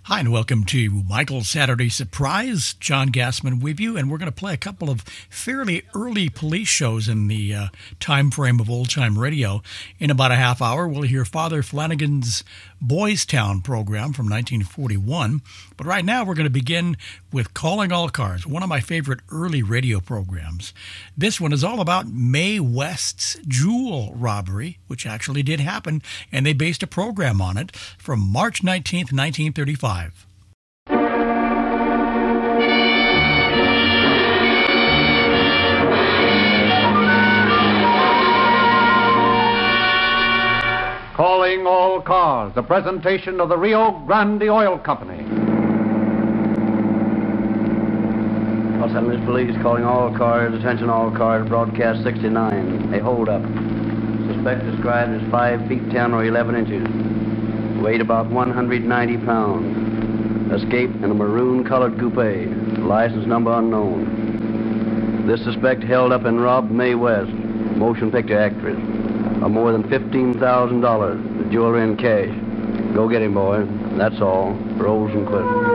Hi, and welcome to Michael's Saturday Surprise. John Gassman with you, and we're going to play a couple of fairly early police shows in the time frame of old-time radio. In about a half hour, we'll hear Father Flanagan's Boys Town program from 1941. But right now, we're going to begin with Calling All Cars, one of my favorite early radio programs. This one is all about Mae West's jewel robbery, which actually did happen, and they based a program on it from March 19th, 1935. Calling All Cars, the presentation of the Rio Grande Oil Company. Los Angeles Police calling all cars, attention all cars, broadcast 69. A hold-up. Suspect described as 5 feet 10 or 11 inches. Weighed about 190 pounds. Escaped in a maroon-colored coupe. License number unknown. This suspect held up and robbed Mae West, motion picture actress, of more than $15,000, the jewelry and cash. Go get him, boy. That's all. For Olsenquist.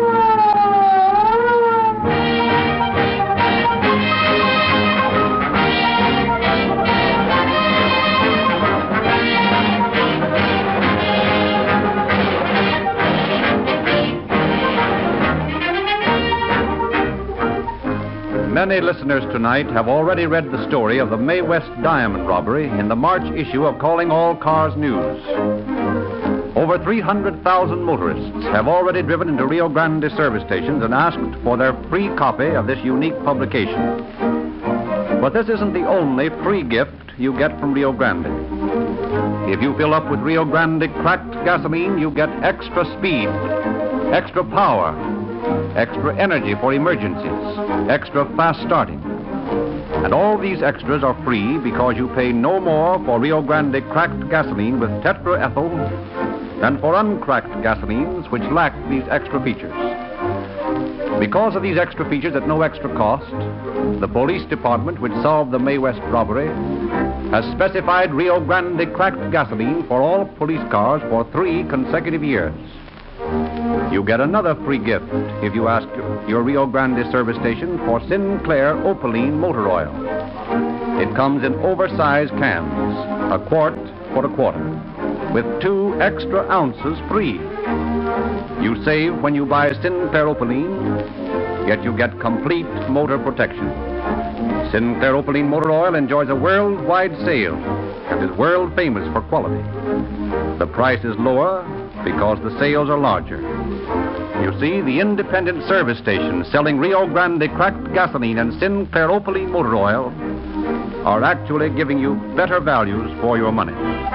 Many listeners tonight have already read the story of the Mae West diamond robbery in the March issue of Calling All Cars News. Over 300,000 motorists have already driven into Rio Grande service stations and asked for their free copy of this unique publication. But this isn't the only free gift you get from Rio Grande. If you fill up with Rio Grande cracked gasoline, you get extra speed, extra power, extra energy for emergencies, extra fast starting. And all these extras are free because you pay no more for Rio Grande cracked gasoline with tetraethyl than for uncracked gasolines which lack these extra features. Because of these extra features at no extra cost, the police department which solved the Mae West robbery has specified Rio Grande cracked gasoline for all police cars for 3 consecutive years. You get another free gift if you ask your Rio Grande service station for Sinclair Opaline motor oil. It comes in oversized cans, a quart for a quarter, with 2 extra ounces free. You save when you buy Sinclair Opaline, yet you get complete motor protection. Sinclair Opaline motor oil enjoys a worldwide sale and is world famous for quality. The price is lower because the sales are larger. You see, the independent service stations selling Rio Grande cracked gasoline and Sinclair Opaline motor oil are actually giving you better values for your money.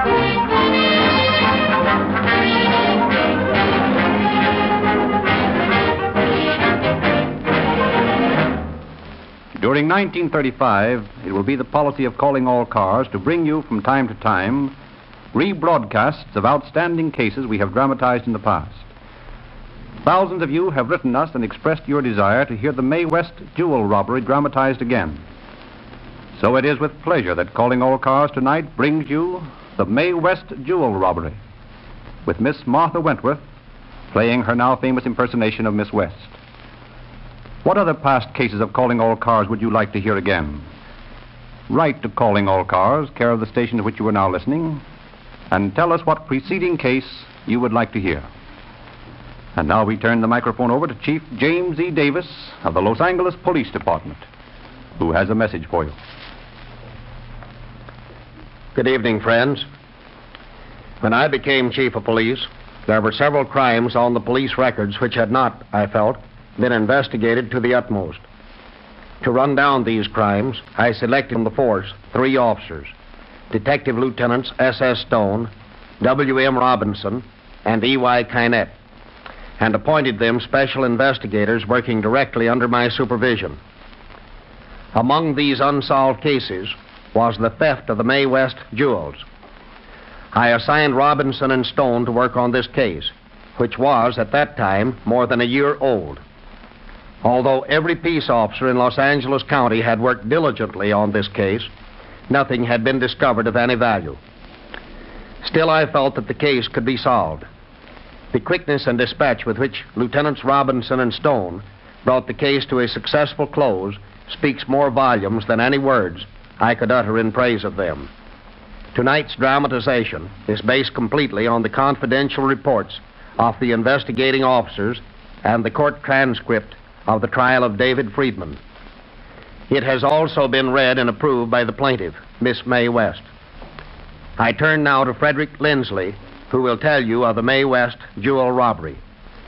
During 1935, it will be the policy of Calling All Cars to bring you from time to time rebroadcasts of outstanding cases we have dramatized in the past. Thousands of you have written us and expressed your desire to hear the Mae West jewel robbery dramatized again. So it is with pleasure that Calling All Cars tonight brings you the Mae West jewel robbery, with Miss Martha Wentworth playing her now famous impersonation of Miss West. What other past cases of Calling All Cars would you like to hear again? Write to Calling All Cars, care of the station to which you are now listening, and tell us what preceding case you would like to hear. And now we turn the microphone over to Chief James E. Davis of the Los Angeles Police Department, who has a message for you. Good evening, friends. When I became chief of police, there were several crimes on the police records which had not, I felt, been investigated to the utmost. To run down these crimes, I selected from the force 3 officers, Detective Lieutenants S.S. Stone, W.M. Robinson, and E.Y. Kynette, and appointed them special investigators working directly under my supervision. Among these unsolved cases was the theft of the Mae West jewels. I assigned Robinson and Stone to work on this case, which was, at that time, more than a year old. Although every peace officer in Los Angeles County had worked diligently on this case, nothing had been discovered of any value. Still, I felt that the case could be solved. The quickness and dispatch with which Lieutenants Robinson and Stone brought the case to a successful close speaks more volumes than any words I could utter in praise of them. Tonight's dramatization is based completely on the confidential reports of the investigating officers and the court transcript of the trial of David Friedman. It has also been read and approved by the plaintiff, Miss Mae West. I turn now to Frederick Lindsley, who will tell you of the Mae West jewel robbery.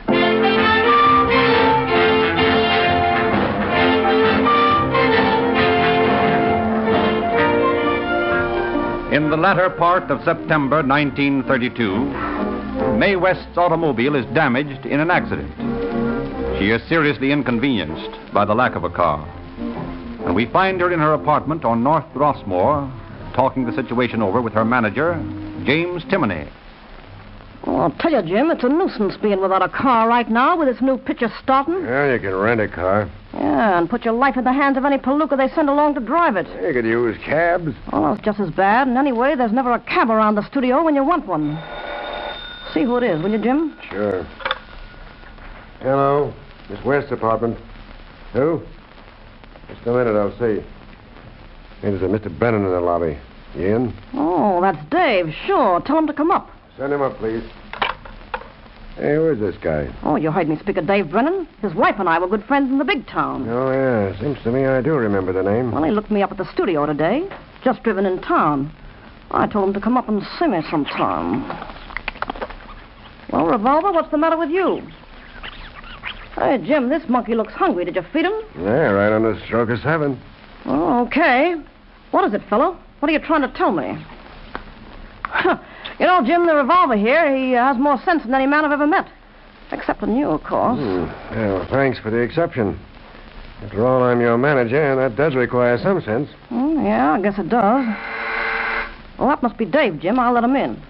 In the latter part of September 1932, Mae West's automobile is damaged in an accident. She is seriously inconvenienced by the lack of a car. And we find her in her apartment on North Rossmore, talking the situation over with her manager, James Timoney. Oh, I'll tell you, Jim, it's a nuisance being without a car right now with this new picture starting. Yeah, you can rent a car. Yeah, and put your life in the hands of any palooka they send along to drive it. You could use cabs. Oh, it's just as bad. And anyway, there's never a cab around the studio when you want one. See who it is, will you, Jim? Sure. Hello, Miss West's apartment. Who? Just a minute, I'll see. Hey, there's a Mr. Brennan in the lobby. You in? Oh, that's Dave. Sure. Tell him to come up. Send him up, please. Hey, who is this guy? Oh, you heard me speak of Dave Brennan. His wife and I were good friends in the big town. Oh, yeah. Seems to me I do remember the name. Well, he looked me up at the studio today. Just driven in town. I told him to come up and see me sometime. Well, Revolver, what's the matter with you? Hey, Jim, this monkey looks hungry. Did you feed him? Yeah, right on the stroke of 7. Oh, okay. What is it, fellow? What are you trying to tell me? You know, Jim, the Revolver here, he has more sense than any man I've ever met. Except in you, of course. Yeah, well, thanks for the exception. After all, I'm your manager, and that does require some sense. Yeah, I guess it does. Well, that must be Dave, Jim. I'll let him in.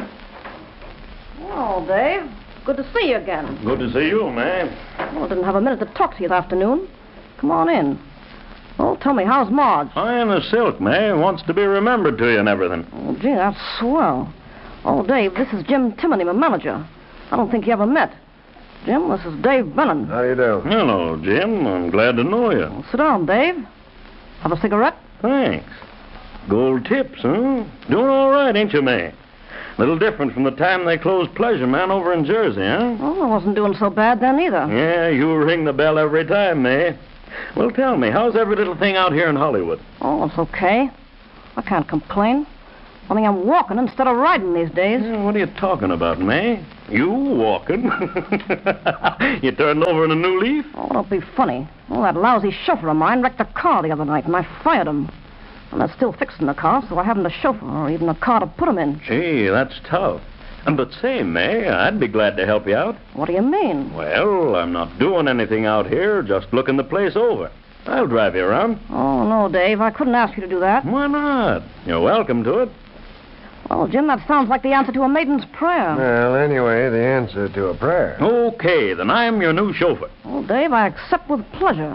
Oh, Dave. Good to see you again. Good to see you, man. Well, I didn't have a minute to talk to you this afternoon. Come on in. Oh, tell me, how's Marge? Fine as silk, man. Wants to be remembered to you and everything. Oh, gee, that's swell. Oh, Dave, this is Jim Timoney, my manager. I don't think you ever met. Jim, this is Dave Brennan. How do you do? Hello, Jim. I'm glad to know you. Well, sit down, Dave. Have a cigarette? Thanks. Gold tips, huh? Doing all right, ain't you, man? Little different from the time they closed Pleasure Man over in Jersey, huh? Oh, I wasn't doing so bad then either. Yeah, you ring the bell every time, May. Well, tell me, how's every little thing out here in Hollywood? Oh, it's okay. I can't complain. Only I'm walking instead of riding these days. Yeah, what are you talking about, May? You walking? You turned over in a new leaf? Oh, don't be funny. Oh, that lousy chauffeur of mine wrecked a car the other night, and I fired him. And they're still fixing the car, so I haven't a chauffeur or even a car to put him in. Gee, that's tough. But say, May, I'd be glad to help you out. What do you mean? Well, I'm not doing anything out here, just looking the place over. I'll drive you around. Oh, no, Dave, I couldn't ask you to do that. Why not? You're welcome to it. Well, Jim, that sounds like the answer to a maiden's prayer. Well, anyway, the answer to a prayer. Okay, then I'm your new chauffeur. Well, Dave, I accept with pleasure.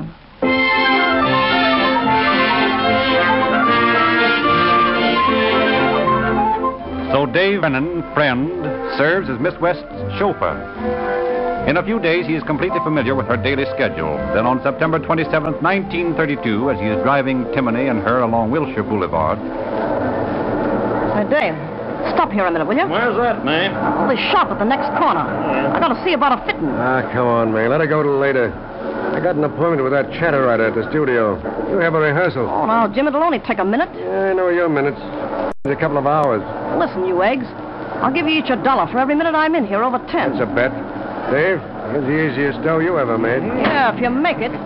So Dave Brennan, friend, serves as Miss West's chauffeur. In a few days, he is completely familiar with her daily schedule. Then on September 27th, 1932, as he is driving Timoney and her along Wilshire Boulevard. Hey, Dave, stop here a minute, will you? Where's that, May? Well, the shop at the next corner. I gotta see about a fitting. Ah, come on, May. Let her go till later. I got an appointment with that chatterwriter at the studio. You have a rehearsal. Oh, now, Jim, it'll only take a minute. Yeah, I know your minutes. It's a couple of hours. Listen, you eggs. I'll give you each $1 for every minute I'm in here over 10. That's a bet. Dave, here's the easiest dough you ever made. Yeah, if you make it.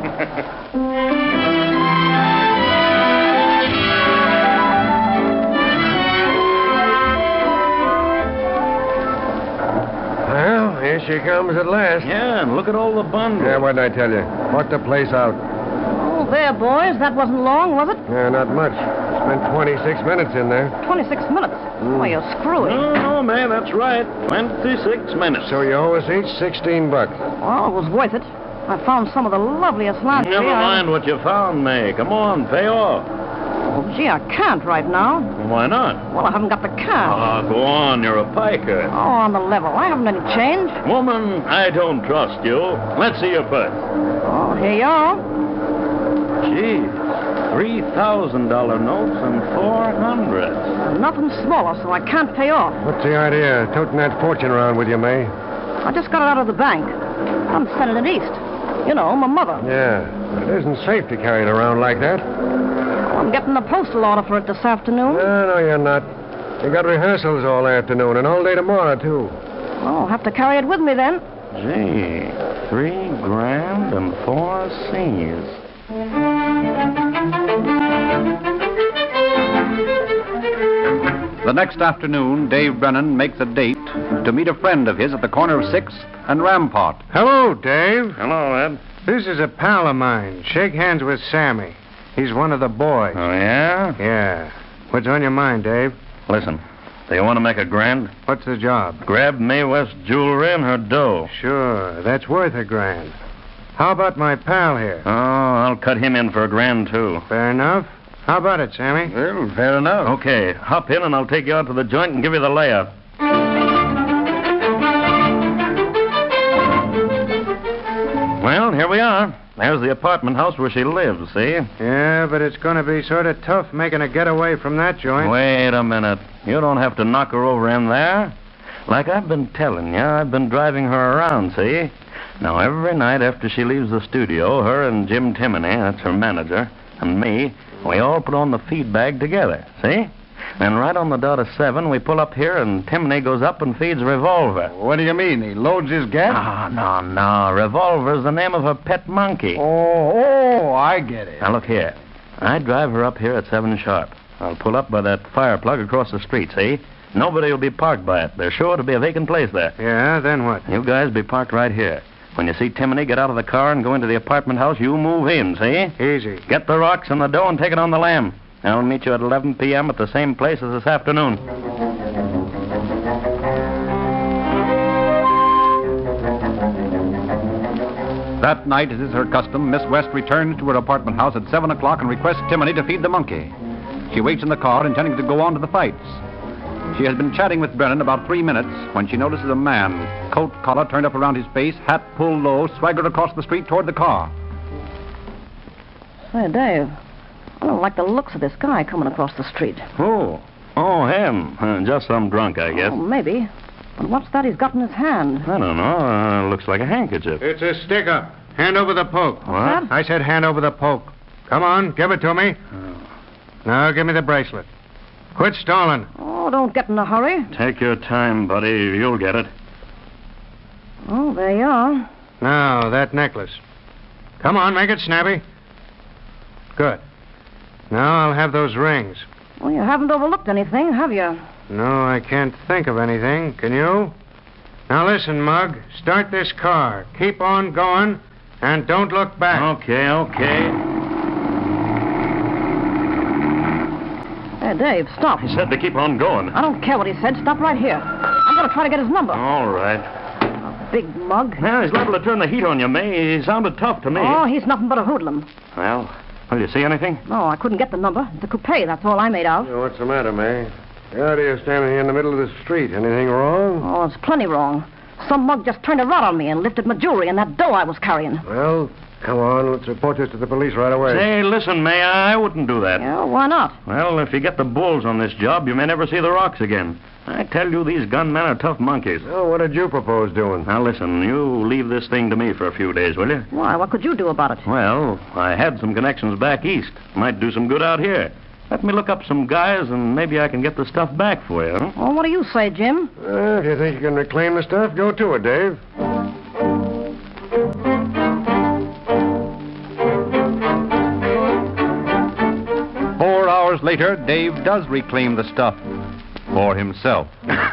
Well, here she comes at last. Yeah, and look at all the bundles. Yeah, what did I tell you? Walk the place out. Oh, there, boys. That wasn't long, was it? Yeah, not much. Spent 26 minutes in there. 26 minutes. Why, you're screwy. No, man, that's right. 26 minutes. So you owe us each $16. Well, it was worth it. I found some of the loveliest lingerie. Never mind what you found, May. Come on, pay off. Oh, gee, I can't right now. Why not? Well, I haven't got the cash. Go on, you're a piker. Oh, on the level. I haven't any change. Woman, I don't trust you. Let's see your purse. Oh, here you are. Gee, $3,000 notes and 400. Nothing smaller, so I can't pay off. What's the idea? Toting that fortune around with you, May? I just got it out of the bank. I'm sending it east. You know, my mother. Yeah. It isn't safe to carry it around like that. I'm getting the postal order for it this afternoon. No, you're not. You got rehearsals all afternoon and all day tomorrow, too. Oh, I'll have to carry it with me then. Gee, $3,000 and 4 C's. The next afternoon, Dave Brennan makes a date to meet a friend of his at the corner of 6th and Rampart. Hello, Dave. Hello, Ed. This is a pal of mine. Shake hands with Sammy. He's one of the boys. Oh, yeah? Yeah. What's on your mind, Dave? Listen, do you want to make a grand? What's the job? Grab Mae West jewelry and her dough. Sure, that's worth $1,000. How about my pal here? Oh, I'll cut him in for $1,000, too. Fair enough. How about it, Sammy? Well, fair enough. Okay, hop in and I'll take you out to the joint and give you the layout. Well, here we are. There's the apartment house where she lives, see? Yeah, but it's going to be sort of tough making a getaway from that joint. Wait a minute. You don't have to knock her over in there. Like I've been telling you, I've been driving her around, see? Now, every night after she leaves the studio, her and Jim Timoney, that's her manager, and me, we all put on the feed bag together, see? Then right on the dot of 7, we pull up here, and Timoney goes up and feeds Revolver. What do you mean? He loads his gas? No. Revolver's the name of her pet monkey. Oh, I get it. Now, look here. I drive her up here at 7 sharp. I'll pull up by that fire plug across the street, see? Nobody will be parked by it. There's sure to be a vacant place there. Yeah, then what? You guys be parked right here. When you see Timoney get out of the car and go into the apartment house, you move in, see? Easy. Get the rocks and the dough and take it on the lam. I'll meet you at 11 p.m. at the same place as this afternoon. That night, as is her custom, Miss West returns to her apartment house at 7 o'clock and requests Timoney to feed the monkey. She waits in the car, intending to go on to the fights. She has been chatting with Brennan about 3 minutes when she notices a man, coat collar turned up around his face, hat pulled low, swaggered across the street toward the car. Say, Dave, I don't like the looks of this guy coming across the street. Oh, him. Just some drunk, I guess. Oh, maybe. But what's that he's got in his hand? I don't know. Looks like a handkerchief. It's a stick-up. Hand over the poke. What? I said hand over the poke. Come on, give it to me. Now, give me the bracelet. Quit stalling. Oh, don't get in a hurry. Take your time, buddy. You'll get it. Oh, there you are. Now, that necklace. Come on, make it snappy. Good. Now I'll have those rings. Well, you haven't overlooked anything, have you? No, I can't think of anything. Can you? Now listen, Mug. Start this car. Keep on going, and don't look back. Okay. Hey, Dave, stop. He said to keep on going. I don't care what he said. Stop right here. I'm going to try to get his number. All right. Big mug. Well, he's liable to turn the heat on you, May. He sounded tough to me. Oh, he's nothing but a hoodlum. Well, you see anything? No, I couldn't get the number. The coupe, that's all I made out. What's the matter, May? Out here standing here in the middle of the street. Anything wrong? Oh, it's plenty wrong. Some mug just turned around on me and lifted my jewelry and that dough I was carrying. Well, come on. Let's report this to the police right away. Say, listen, May, I wouldn't do that. Yeah, why not? Well, if you get the bulls on this job, you may never see the rocks again. I tell you, these gunmen are tough monkeys. Oh, what did you propose doing? Now, listen, you leave this thing to me for a few days, will you? Why? What could you do about it? Well, I had some connections back east. Might do some good out here. Let me look up some guys, and maybe I can get the stuff back for you, huh? Oh, what do you say, Jim? If you think you can reclaim the stuff, go to it, Dave. 4 hours later, Dave does reclaim the stuff for himself.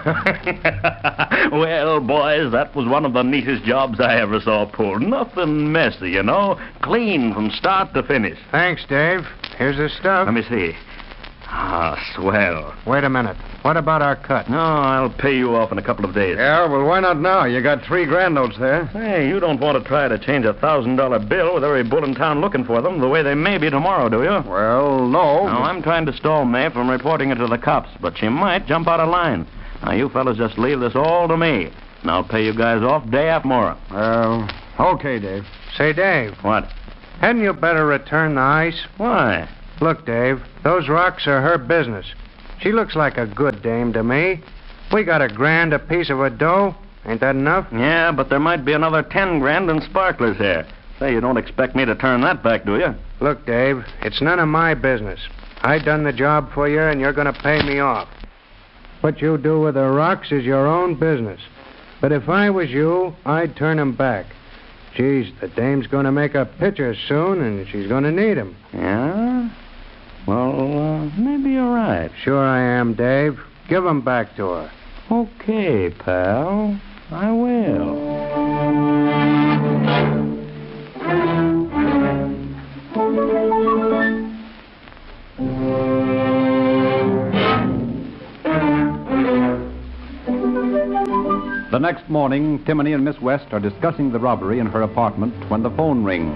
Well, boys, that was one of the neatest jobs I ever saw pulled. Nothing messy, you know. Clean from start to finish. Thanks, Dave. Here's the stuff. Let me see. Ah, swell. Wait a minute. What about our cut? No, I'll pay you off in a couple of days. Yeah, well, why not now? You got 3 grand notes there. Hey, you don't want to try to change a $1,000 bill with every bull in town looking for them the way they may be tomorrow, do you? Well, no. No, I'm trying to stall May from reporting it to the cops, but she might jump out of line. Now, you fellas just leave this all to me, and I'll pay you guys off day after tomorrow. Okay, Dave. Say, Dave, What? hadn't you better return the ice? Why? Look, Dave, those rocks are her business. She looks like a good dame to me. We got $1 grand a piece of her dough. Ain't that enough? Yeah, but there might be another 10 grand in sparklers here. Say, you don't expect me to turn that back, do you? Look, Dave, it's none of my business. I done the job for you, and you're going to pay me off. What you do with the rocks is your own business. But if I was you, I'd turn 'em back. Geez, the dame's going to make a pitcher soon, and she's going to need 'em. Yeah? Well, maybe you're right. Sure I am, Dave. Give 'em back to her. Okay, pal. I will. The next morning, Timony and Miss West are discussing the robbery in her apartment when the phone rings.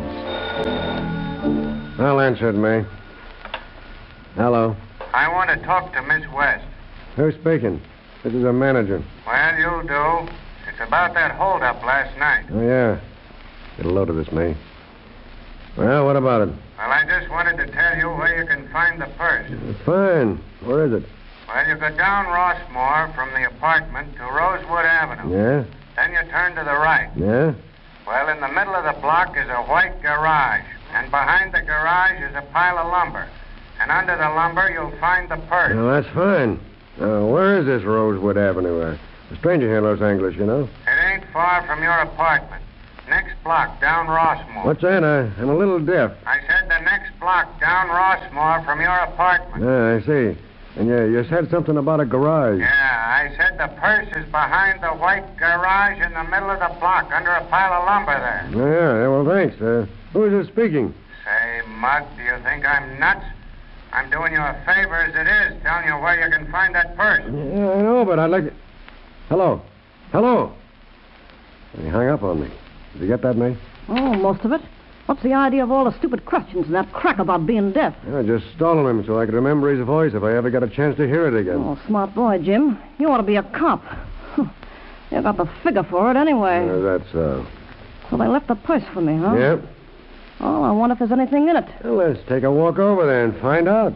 I'll answer it, May. Hello. I want to talk to Miss West. Who's speaking? This is her manager. Well, you do. It's about that holdup last night. Oh, yeah. Get a load of this, May. Well, what about it? Well, I just wanted to tell you where you can find the purse. Fine. Where is it? Well, you go down Rossmore from the apartment to Rosewood Avenue. Yeah? Then you turn to the right. Yeah? Well, in the middle of the block is a white garage. And behind the garage is a pile of lumber. And under the lumber, you'll find the purse. Well, that's fine. Where is this Rosewood Avenue? A stranger here knows English, you know. It ain't far from your apartment. Next block, down Rossmore. What's that? I'm a little deaf. I said the next block, down Rossmore from your apartment. I see. And you said something about a garage. Yeah, I said the purse is behind the white garage in the middle of the block, under a pile of lumber there. Yeah, well, thanks. Who is it speaking? Say, Mug, do you think I'm nuts? I'm doing you a favor as it is, telling you where you can find that purse. Yeah, I know, but I'd like to... Hello? Hello? He hung up on me. Did you get that, May? Oh, most of it. What's the idea of all the stupid questions and that crack about being deaf? I just stalling him so I could remember his voice if I ever got a chance to hear it again. Oh, smart boy, Jim. You ought to be a cop. You got the figure for it anyway. That's so. So they left the purse for me, huh? Yep. Oh, I wonder if there's anything in it. Well, let's take a walk over there and find out.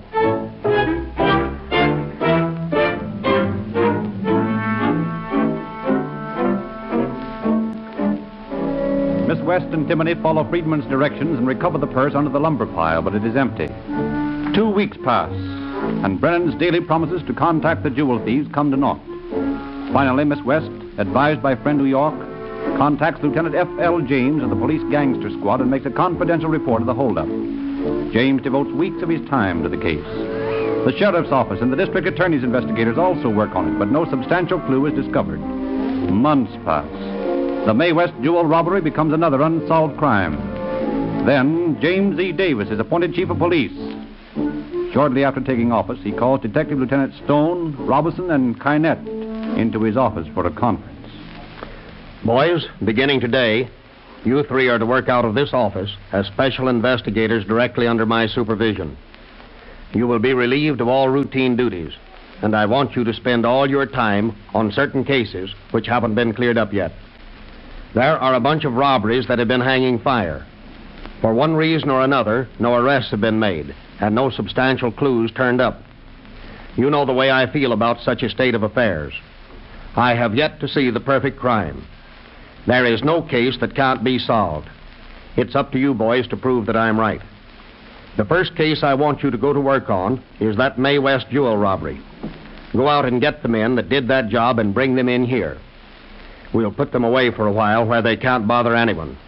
Miss West and Timony follow Friedman's directions and recover the purse under the lumber pile, but it is empty. 2 weeks pass, and Brennan's daily promises to contact the jewel thieves come to naught. Finally, Miss West, advised by friend New York, contacts Lieutenant F.L. James of the police gangster squad and makes a confidential report of the holdup. James devotes weeks of his time to the case. The sheriff's office and the district attorney's investigators also work on it, but no substantial clue is discovered. Months pass. The May West jewel robbery becomes another unsolved crime. Then, James E. Davis is appointed chief of police. Shortly after taking office, he calls Detective Lieutenant Stone, Robinson, and Kynette into his office for a conference. Boys, beginning today, you 3 are to work out of this office as special investigators directly under my supervision. You will be relieved of all routine duties, and I want you to spend all your time on certain cases which haven't been cleared up yet. There are a bunch of robberies that have been hanging fire. For one reason or another, no arrests have been made, and no substantial clues turned up. You know the way I feel about such a state of affairs. I have yet to see the perfect crime. There is no case that can't be solved. It's up to you boys to prove that I'm right. The first case I want you to go to work on is that May West jewel robbery. Go out and get the men that did that job and bring them in here. We'll put them away for a while where they can't bother anyone.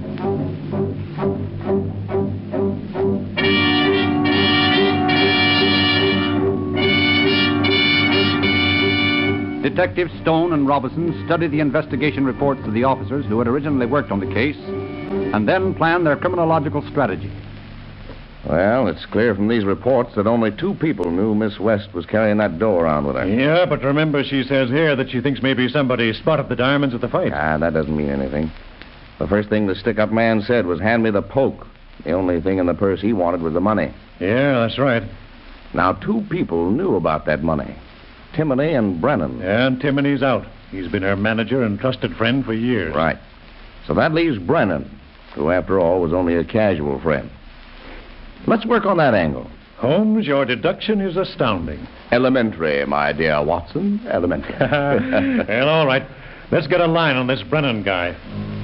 Detectives Stone and Robinson study the investigation reports of the officers who had originally worked on the case, and then plan their criminological strategy. Well, it's clear from these reports that only 2 people knew Miss West was carrying that dough around with her. Yeah, but remember, she says here that she thinks maybe somebody spotted the diamonds at the fight. That doesn't mean anything. The first thing the stick-up man said was, hand me the poke. The only thing in the purse he wanted was the money. Yeah, that's right. Now, 2 people knew about that money. Timoney and Brennan. And Timoney's out. He's been her manager and trusted friend for years. Right. So that leaves Brennan, who, after all, was only a casual friend. Let's work on that angle. Holmes, your deduction is astounding. Elementary, my dear Watson. Elementary. Well, all right. Let's get a line on this Brennan guy.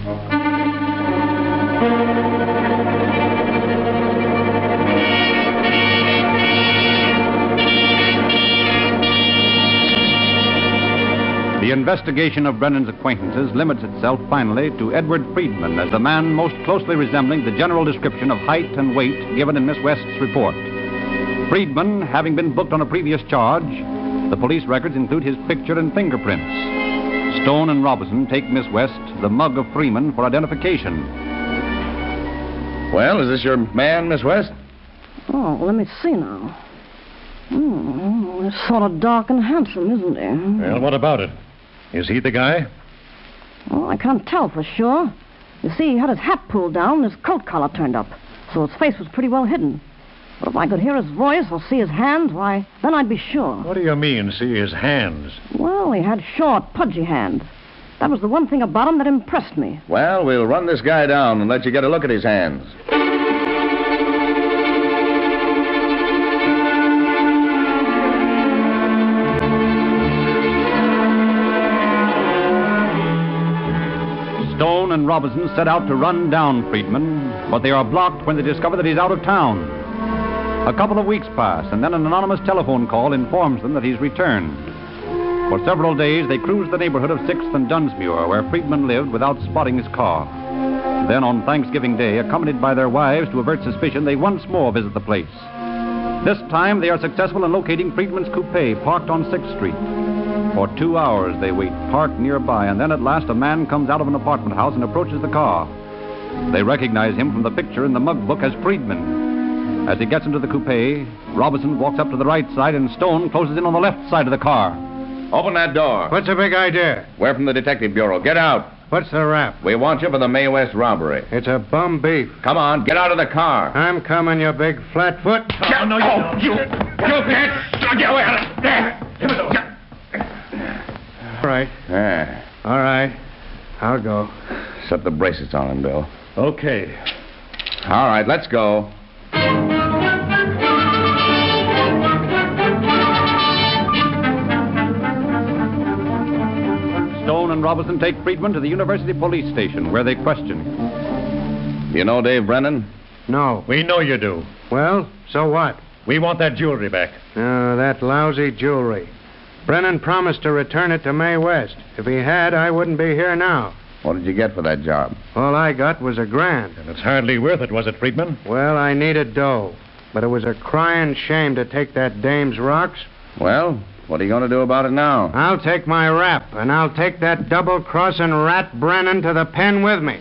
The investigation of Brennan's acquaintances limits itself finally to Edward Friedman as the man most closely resembling the general description of height and weight given in Miss West's report. Friedman, having been booked on a previous charge, the police records include his picture and fingerprints. Stone and Robinson take Miss West the mug of Freeman for identification. Well, is this your man, Miss West? Oh, let me see now. He's sort of dark and handsome, isn't he? Well, what about it? Is he the guy? Well, I can't tell for sure. You see, he had his hat pulled down and his coat collar turned up, so his face was pretty well hidden. But if I could hear his voice or see his hands, why, then I'd be sure. What do you mean, see his hands? Well, he had short, pudgy hands. That was the one thing about him that impressed me. Well, we'll run this guy down and let you get a look at his hands. Stone and Robinson set out to run down Friedman, but they are blocked when they discover that he's out of town. A couple of weeks pass, and then an anonymous telephone call informs them that he's returned. For several days, they cruise the neighborhood of 6th and Dunsmuir, where Friedman lived, without spotting his car. Then, on Thanksgiving Day, accompanied by their wives to avert suspicion, they once more visit the place. This time, they are successful in locating Friedman's coupe parked on 6th Street. For 2 hours they wait, parked nearby, and then at last a man comes out of an apartment house and approaches the car. They recognize him from the picture in the mug book as Friedman. As he gets into the coupe, Robinson walks up to the right side and Stone closes in on the left side of the car. Open that door. What's the big idea? We're from the Detective Bureau. Get out. What's the rap? We want you for the May West robbery. It's a bum beef. Come on, get out of the car. I'm coming, you big flatfoot. Oh, no, you can't. Get away out of there. All right. All right. I'll go. Set the bracelets on him, Bill. Okay. All right, let's go. Stone and Robinson take Friedman to the University Police Station, where they question him. You know Dave Brennan? No. We know you do. Well, so what? We want that jewelry back. Oh, that lousy jewelry. Brennan promised to return it to May West. If he had, I wouldn't be here now. What did you get for that job? All I got was $1,000. And it's hardly worth it, was it, Friedman? Well, I needed dough. But it was a crying shame to take that dame's rocks. Well, what are you going to do about it now? I'll take my rap, and I'll take that double-crossing rat Brennan to the pen with me.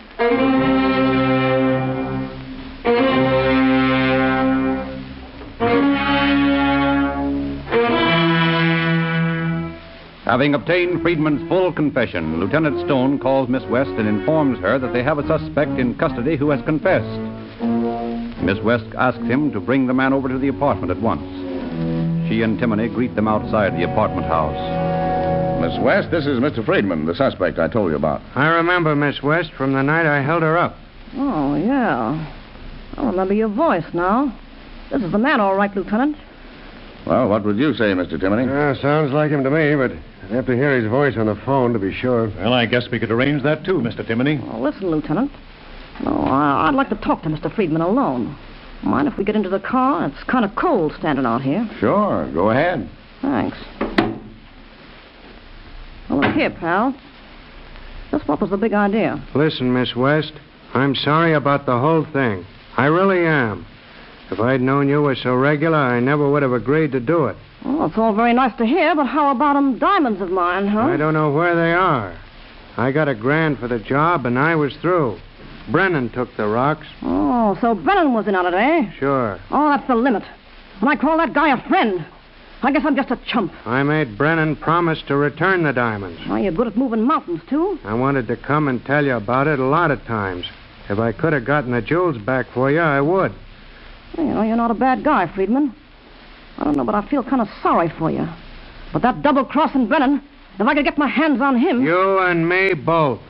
Having obtained Friedman's full confession, Lieutenant Stone calls Miss West and informs her that they have a suspect in custody who has confessed. Miss West asks him to bring the man over to the apartment at once. She and Timoney greet them outside the apartment house. Miss West, this is Mr. Friedman, the suspect I told you about. I remember Miss West from the night I held her up. Oh, yeah. I remember your voice now. This is the man, all right, Lieutenant. Well, what would you say, Mr. Timoney? Sounds like him to me, but I'd have to hear his voice on the phone to be sure. Well, I guess we could arrange that too, Mr. Timoney. Oh, listen, Lieutenant. No, I'd like to talk to Mr. Friedman alone. Mind if we get into the car? It's kind of cold standing out here. Sure, go ahead. Thanks. Well, look here, pal. Just what was the big idea? Listen, Miss West, I'm sorry about the whole thing. I really am. If I'd known you were so regular, I never would have agreed to do it. Well, it's all very nice to hear, but how about them diamonds of mine, huh? I don't know where they are. I got $1,000 for the job, and I was through. Brennan took the rocks. Oh, so Brennan was in on it, eh? Sure. Oh, that's the limit. And I call that guy a friend. I guess I'm just a chump. I made Brennan promise to return the diamonds. Why, you're good at moving mountains, too. I wanted to come and tell you about it a lot of times. If I could have gotten the jewels back for you, I would. You know, you're not a bad guy, Friedman. I don't know, but I feel kind of sorry for you. But that double-crossing Brennan, if I could get my hands on him... You and me both.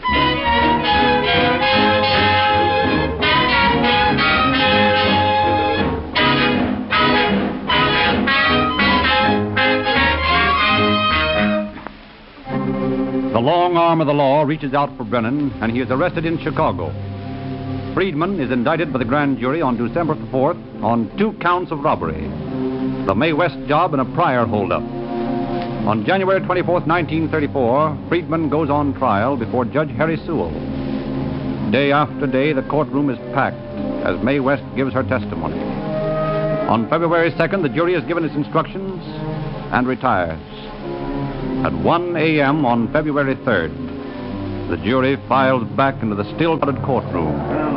The long arm of the law reaches out for Brennan, and he is arrested in Chicago. Friedman is indicted by the grand jury on December 4th on 2 counts of robbery, the Mae West job, and a prior holdup. On January 24th, 1934, Friedman goes on trial before Judge Harry Sewell. Day after day, the courtroom is packed as Mae West gives her testimony. On February 2nd, the jury is given its instructions and retires. At 1 a.m. on February 3rd, the jury files back into the still-crowded courtroom.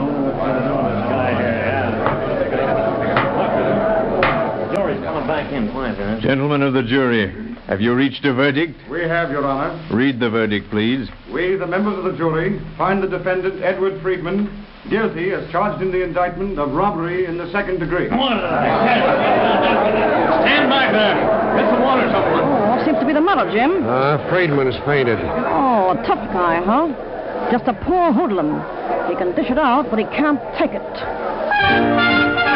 The jury's coming back in quiet. Gentlemen of the jury, have you reached a verdict? We have, Your Honor. Read the verdict, please. We, the members of the jury, find the defendant, Edward Friedman, guilty as charged in the indictment of robbery in the 2nd degree. Stand back there. Get some water, someone. Oh, what seems to be the matter, Jim? Friedman's fainted. Oh, a tough guy, huh? Just a poor hoodlum. He can dish it out, but he can't take it.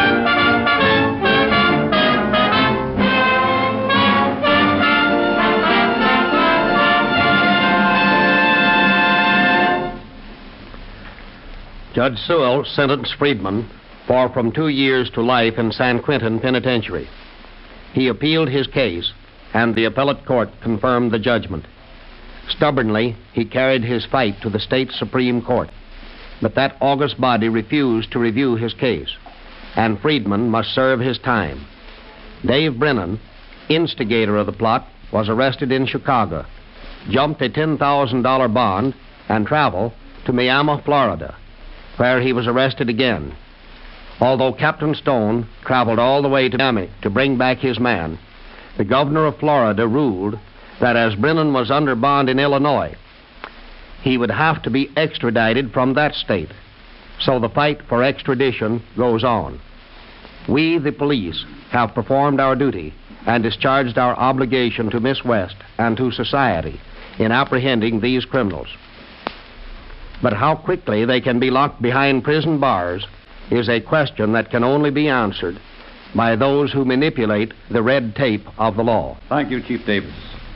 Judge Sewell sentenced Friedman for from 2 years to life in San Quentin Penitentiary. He appealed his case, and the appellate court confirmed the judgment. Stubbornly, he carried his fight to the state Supreme Court, but that august body refused to review his case, and Friedman must serve his time. Dave Brennan, instigator of the plot, was arrested in Chicago, jumped a $10,000 bond, and traveled to Miami, Florida, where he was arrested again. Although Captain Stone traveled all the way to Miami to bring back his man, the governor of Florida ruled that as Brennan was under bond in Illinois, he would have to be extradited from that state. So the fight for extradition goes on. We, the police, have performed our duty and discharged our obligation to Miss West and to society in apprehending these criminals. But how quickly they can be locked behind prison bars is a question that can only be answered by those who manipulate the red tape of the law. Thank you, Chief Davis.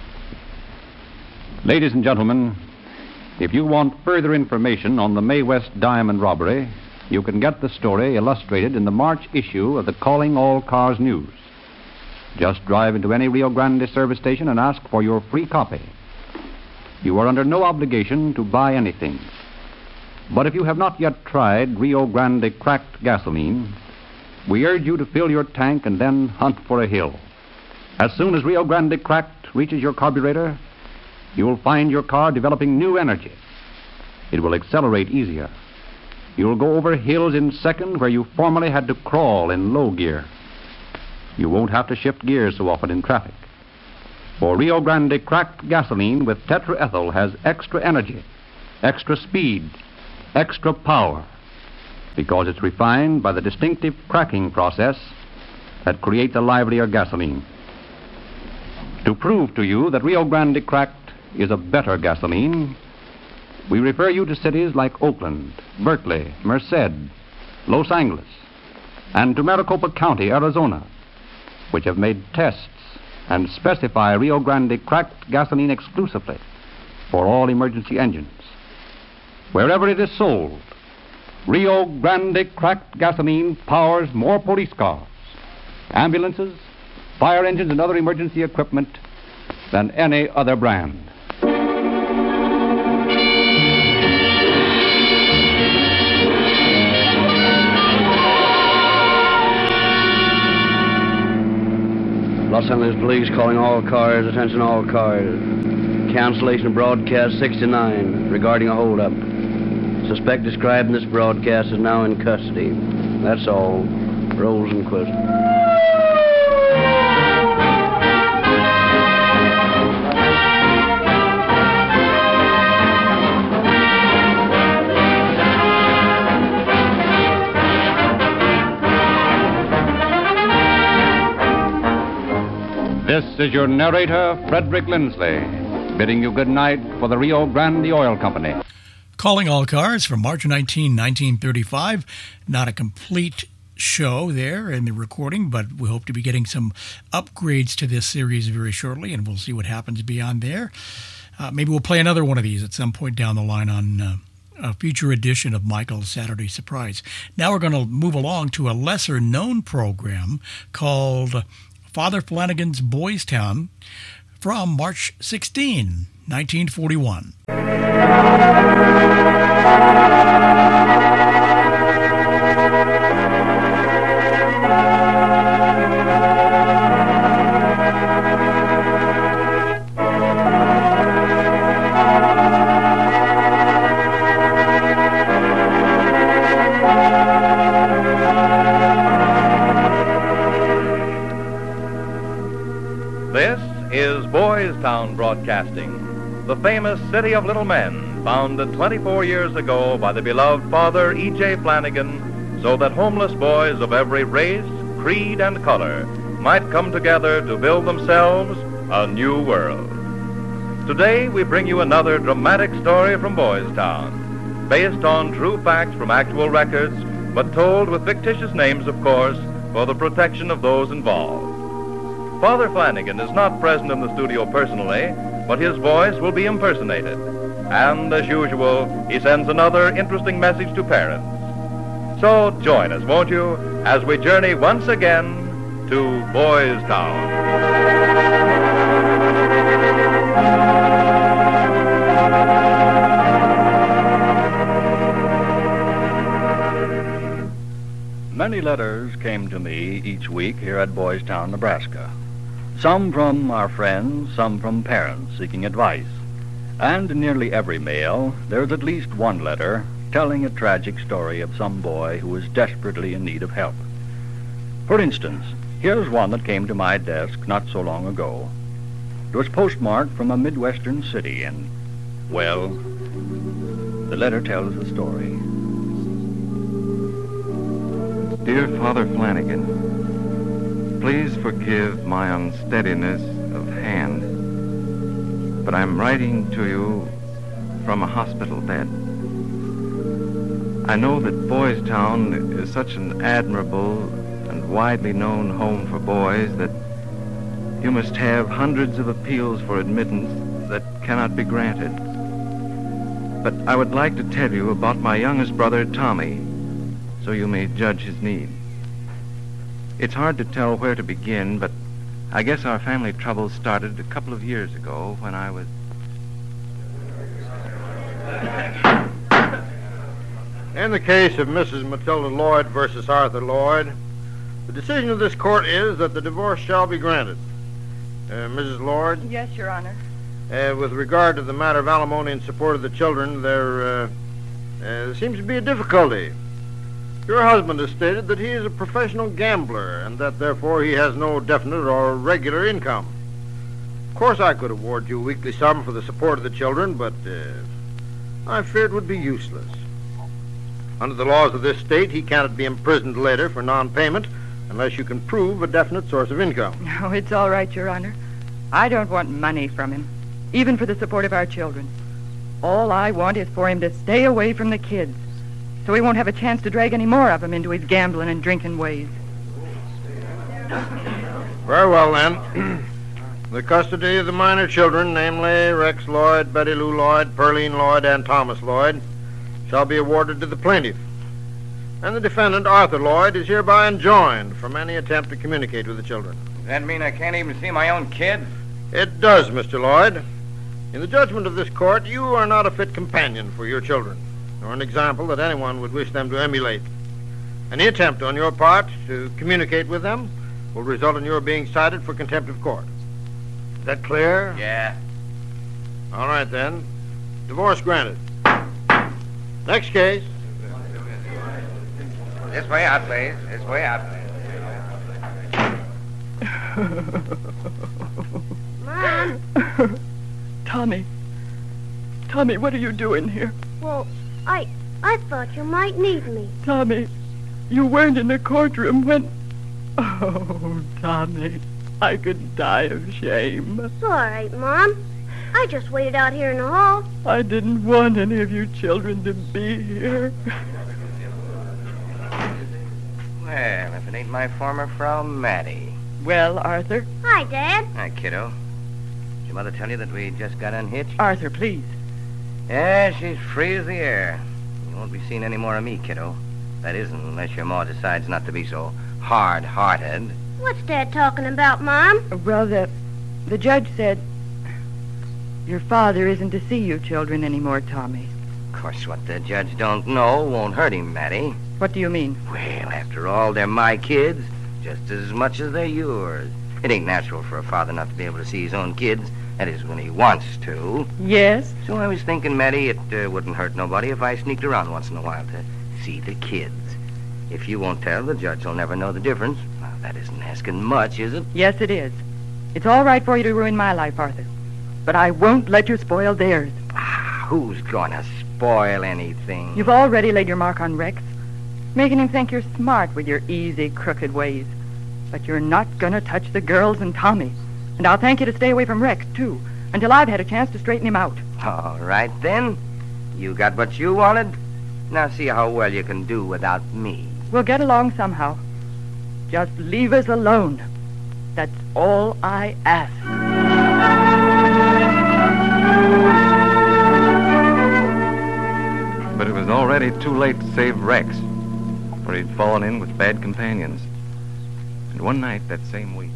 Ladies and gentlemen, if you want further information on the Mae West diamond robbery, you can get the story illustrated in the March issue of the Calling All Cars News. Just drive into any Rio Grande service station and ask for your free copy. You are under no obligation to buy anything. But if you have not yet tried Rio Grande cracked gasoline, we urge you to fill your tank and then hunt for a hill. As soon as Rio Grande cracked reaches your carburetor, you will find your car developing new energy. It will accelerate easier. You will go over hills in seconds where you formerly had to crawl in low gear. You won't have to shift gears so often in traffic. For Rio Grande cracked gasoline with tetraethyl has extra energy, extra speed, extra power, because it's refined by the distinctive cracking process that creates a livelier gasoline. To prove to you that Rio Grande cracked is a better gasoline, we refer you to cities like Oakland, Berkeley, Merced, Los Angeles, and to Maricopa County, Arizona, which have made tests and specify Rio Grande cracked gasoline exclusively for all emergency engines. Wherever it is sold, Rio Grande cracked gasoline powers more police cars, ambulances, fire engines, and other emergency equipment than any other brand. Los Angeles Police calling all cars, attention all cars. Cancellation of broadcast 69 regarding a holdup. Suspect described in this broadcast is now in custody. That's all. Rosenquist. This is your narrator, Frederick Lindsley, bidding you good night for the Rio Grande Oil Company. Calling All Cars from March 19, 1935. Not a complete show there in the recording, but we hope to be getting some upgrades to this series very shortly, and we'll see what happens beyond there. Maybe we'll play another one of these at some point down the line on a future edition of Michael's Saturday Surprise. Now we're going to move along to a lesser-known program called Father Flanagan's Boys Town from March 16, 1941. This is Boys Town Broadcasting, the famous City of Little Men, founded 24 years ago by the beloved Father E.J. Flanagan, so that homeless boys of every race, creed, and color might come together to build themselves a new world. Today, we bring you another dramatic story from Boys Town, based on true facts from actual records, but told with fictitious names, of course, for the protection of those involved. Father Flanagan is not present in the studio personally, but his voice will be impersonated. And, as usual, he sends another interesting message to parents. So join us, won't you, as we journey once again to Boys Town. Many letters came to me each week here at Boys Town, Nebraska. Some from our friends, some from parents seeking advice. And in nearly every mail, there's at least one letter telling a tragic story of some boy who is desperately in need of help. For instance, here's one that came to my desk not so long ago. It was postmarked from a Midwestern city, and, well, the letter tells the story. Dear Father Flanagan, please forgive my unsteadiness of hand, but I'm writing to you from a hospital bed. I know that Boys Town is such an admirable and widely known home for boys that you must have hundreds of appeals for admittance that cannot be granted. But I would like to tell you about my youngest brother, Tommy, so you may judge his need. It's hard to tell where to begin, but I guess our family troubles started a couple of years ago when I was... In the case of Mrs. Matilda Lloyd versus Arthur Lloyd, the decision of this court is that the divorce shall be granted. Mrs. Lloyd? Yes, Your Honor. With regard to the matter of alimony in support of the children, there seems to be a difficulty. Your husband has stated that he is a professional gambler and that, therefore, he has no definite or regular income. Of course, I could award you a weekly sum for the support of the children, but I fear it would be useless. Under the laws of this state, he cannot be imprisoned later for non-payment unless you can prove a definite source of income. No, it's all right, Your Honor. I don't want money from him, even for the support of our children. All I want is for him to stay away from the kids, so he won't have a chance to drag any more of them into his gambling and drinking ways. Very well, then. The custody of the minor children, namely Rex Lloyd, Betty Lou Lloyd, Pearline Lloyd, and Thomas Lloyd, shall be awarded to the plaintiff. And the defendant, Arthur Lloyd, is hereby enjoined from any attempt to communicate with the children. Does that mean I can't even see my own kids? It does, Mr. Lloyd. In the judgment of this court, you are not a fit companion for your children, nor an example that anyone would wish them to emulate. Any attempt on your part to communicate with them will result in your being cited for contempt of court. Is that clear? Yeah. All right, then. Divorce granted. Next case. This way out, please. This way out, Mom. Tommy. Tommy, what are you doing here? Well, I thought you might need me. Tommy, you weren't in the courtroom when... Oh, Tommy, I could die of shame. It's all right, Mom. I just waited out here in the hall. I didn't want any of you children to be here. Well, if it ain't my former Frau Mattie. Well, Arthur? Hi, Dad. Hi, kiddo. Did your mother tell you that we just got unhitched? Arthur, please. Yeah, she's free as the air. You won't be seeing any more of me, kiddo. That is, unless your ma decides not to be so hard-hearted. What's Dad talking about, Mom? Well, the judge said your father isn't to see you children anymore, Tommy. Of course, what the judge don't know won't hurt him, Mattie. What do you mean? Well, after all, they're my kids, just as much as they're yours. It ain't natural for a father not to be able to see his own kids. That is, when he wants to. Yes? So I was thinking, Mattie, it wouldn't hurt nobody if I sneaked around once in a while to see the kids. If you won't tell, the judge will never know the difference. Well, that isn't asking much, is it? Yes, it is. It's all right for you to ruin my life, Arthur. But I won't let you spoil theirs. Who's gonna spoil anything? You've already laid your mark on Rex, making him think you're smart with your easy, crooked ways. But you're not gonna touch the girls and Tommy. And I'll thank you to stay away from Rex, too, until I've had a chance to straighten him out. All right, then. You got what you wanted. Now see how well you can do without me. We'll get along somehow. Just leave us alone. That's all I ask. But it was already too late to save Rex, for he'd fallen in with bad companions. And one night that same week...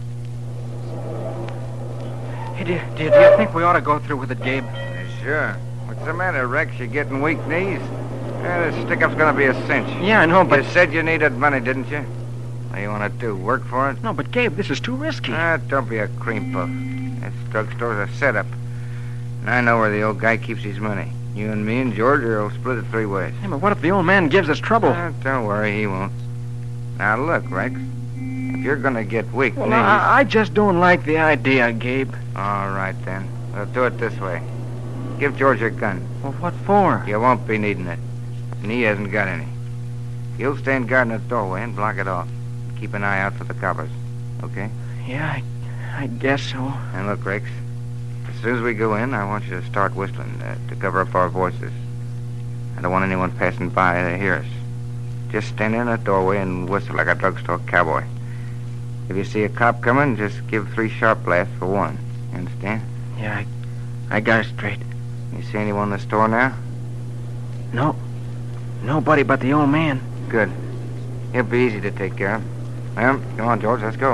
Hey, do you think we ought to go through with it, Gabe? Sure. What's the matter, Rex? You getting weak knees? This stick-up's gonna be a cinch. Yeah, I know, but... You said you needed money, didn't you? What do you want to do, work for it? No, but Gabe, this is too risky. Don't be a cream puff. This drugstore's a setup. And I know where the old guy keeps his money. You and me and George will split it 3 ways. Hey, but what if the old man gives us trouble? Don't worry, he won't. Now, look, Rex. If you're gonna get weak Well, knees... I just don't like the idea, Gabe. All right, then. We'll do it this way. Give George your gun. Well, what for? You won't be needing it. And he hasn't got any. You'll stand guard in the doorway and block it off. Keep an eye out for the coppers. Okay? Yeah, I guess so. And look, Rex. As soon as we go in, I want you to start whistling to cover up our voices. I don't want anyone passing by to hear us. Just stand in the doorway and whistle like a drugstore cowboy. If you see a cop coming, just give 3 sharp blasts for one. You understand? Yeah, I got it straight. You see anyone in the store now? No. Nobody but the old man. Good. He'll be easy to take care of. Well, come on, George, let's go.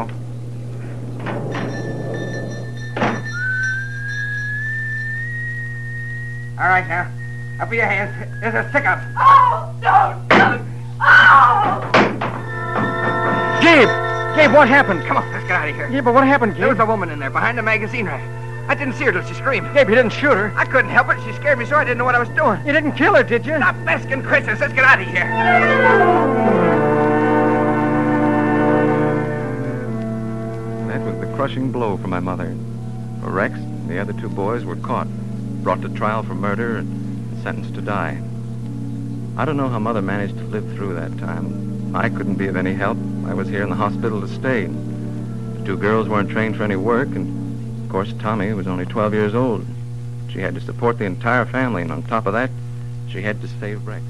All right, now. Up with your hands. There's a stick-up. Oh, don't! Oh! Gabe! Gabe, what happened? Come on, let's get out of here. Yeah, but what happened, Gabe? There was a woman in there behind the magazine rack. I didn't see her till she screamed. Gabe, you didn't shoot her. I couldn't help it. She scared me so I didn't know what I was doing. You didn't kill her, did you? Stop basking Christmas. Let's get out of here. That was the crushing blow for my mother. For Rex, the other 2 boys were caught, brought to trial for murder, and sentenced to die. I don't know how Mother managed to live through that time. I couldn't be of any help. I was here in the hospital to stay. The 2 girls weren't trained for any work, and, of course, Tommy was only 12 years old. She had to support the entire family, and on top of that, she had to save Rex.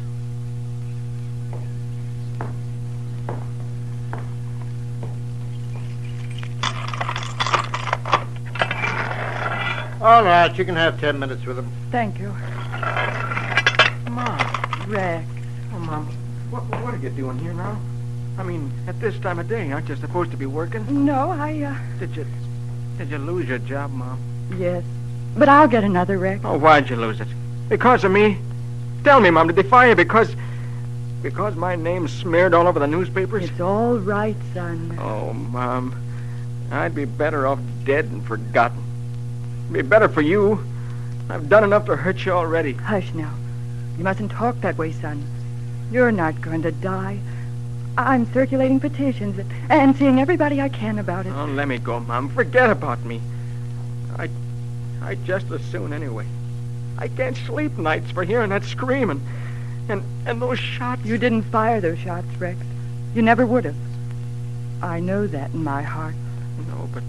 All right, you can have 10 minutes with him. Thank you. Mom. Rex. Oh, Mom, what are you doing here now? I mean, at this time of day, aren't you supposed to be working? No, Did you lose your job, Mom? Yes. But I'll get another, Rex. Oh, why'd you lose it? Because of me? Tell me, Mom, did they fire you because my name's smeared all over the newspapers? It's all right, son. Oh, Mom, I'd be better off dead and forgotten. It'd be better for you. I've done enough to hurt you already. Hush now. You mustn't talk that way, son. You're not going to die. I'm circulating petitions and seeing everybody I can about it. Oh, let me go, Mom. Forget about me. I'd just as soon anyway. I can't sleep nights for hearing that screaming. And those shots. You didn't fire those shots, Rex. You never would have. I know that in my heart. No, but